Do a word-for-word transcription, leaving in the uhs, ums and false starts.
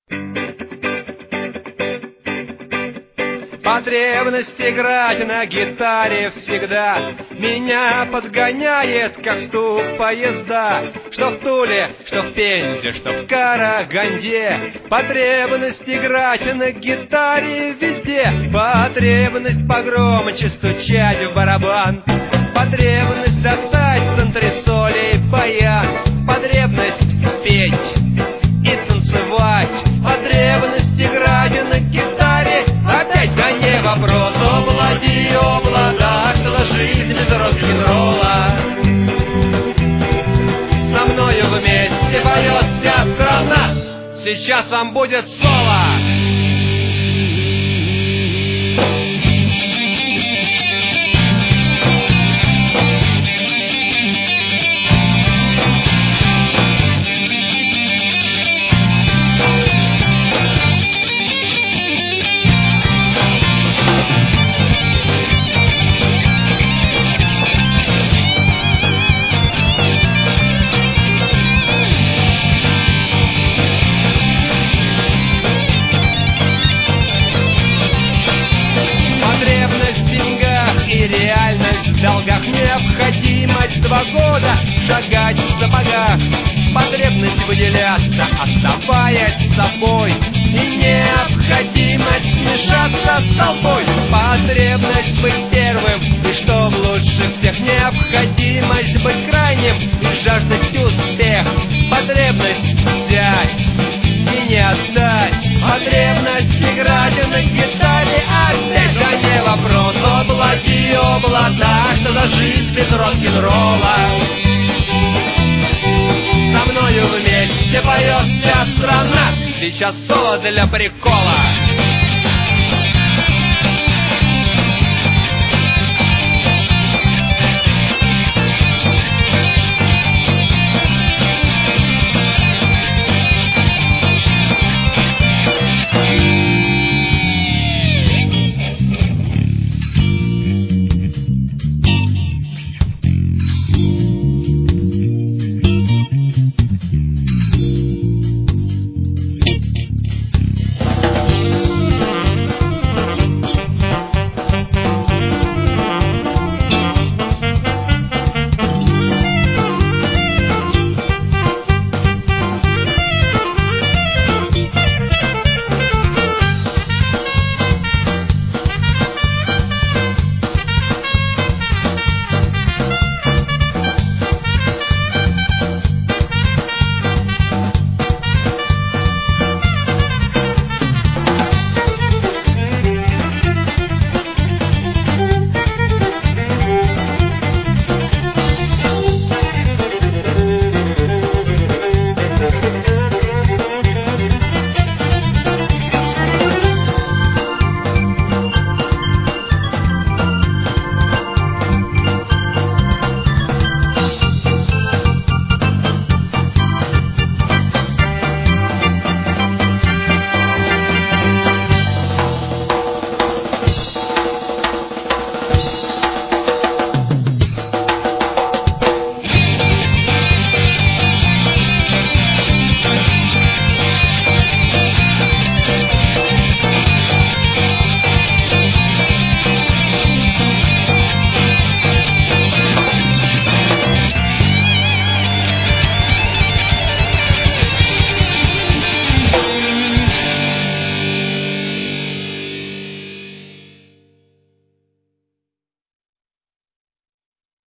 Потребность играть на гитаре всегда меня подгоняет, как стук поезда. Что в Туле, что в Пензе, что в Караганде. Потребность играть на гитаре везде. Потребность погромче стучать в барабан. Потребность достать с антресолей баян. Потребность петь и танцевать. Потребность играть на гитаре. Опять да не вопрос, облади, облада, что жизнь без рок-н-ролла. Со мною вместе поет вся страна. Сейчас вам будет соло. В долгах необходимость два года шагать в сапогах. Потребность выделяться, оставаясь собой. И необходимость смешаться с толпой. Потребность быть первым, и что лучше всех. Необходимость быть крайним и жаждать успех. Потребность взять и не отдать. Потребность играть на гитаре опять. Да не вопрос, облади, облада, что за жизнь без рок-н-ролла. Со мною вместе поет вся страна. Сейчас соло для прикола.